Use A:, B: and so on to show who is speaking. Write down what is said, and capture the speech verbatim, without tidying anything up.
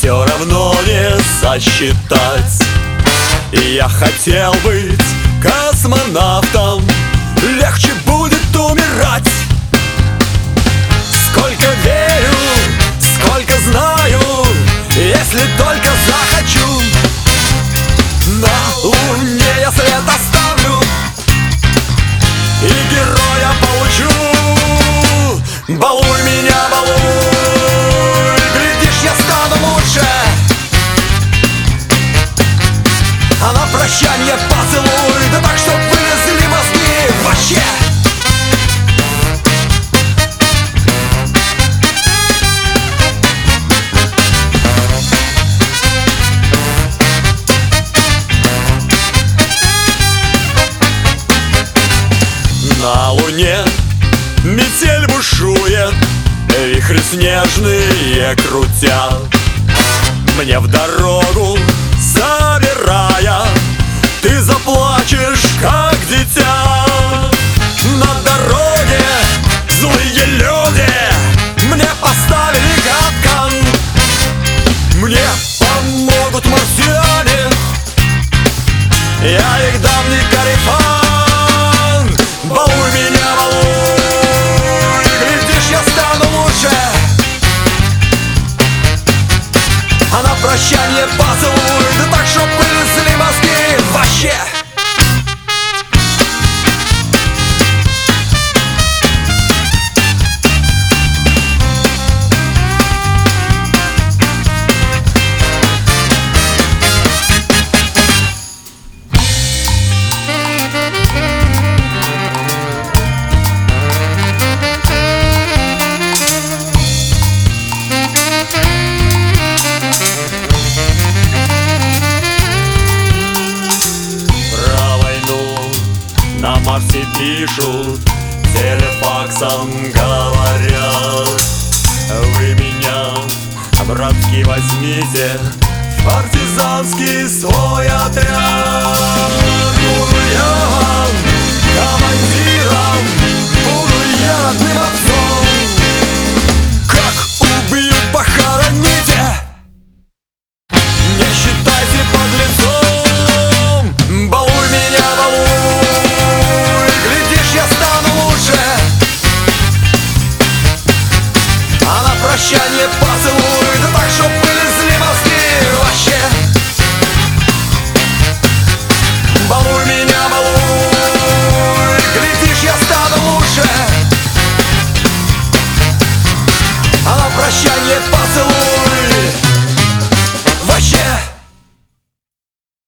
A: все равно не сосчитать. Я хотел быть космонавтом, легче будет умирать. Сколько верю, сколько знаю, если только захочу. На Луне я след оставлю и героя получу. Балуй меня, балуй, глядишь, я стану лучше. А на прощанье поцелуй, да так, чтоб вылезли мозги вообще. На Луне метель бушует, вихри снежные крутят. Мне в дорогу забирая, ты заплачешь, как дитя. На дороге злые люди мне поставили капкан. Мне помогут марсиане, я их дам не карифан. Балуй меня, балуй, глядишь, я стану лучше. А на прощанье поцелуй, да так, чтоб вылезли мозги вообще. На Марсе пишут, телефаксом говорят: вы меня, братки, возьмите в партизанский свой отряд. Буду я вам командиром, буду я родным отцом. Как убьют, похороните, не считайте подлецом. Балуй меня, балуй, глядишь, я стану лучше. А на прощанье поцелуй, да так, чтоб вылезли мозги вообще. Балуй меня, балуй, глядишь, я стану лучше. А на прощанье поцелуй.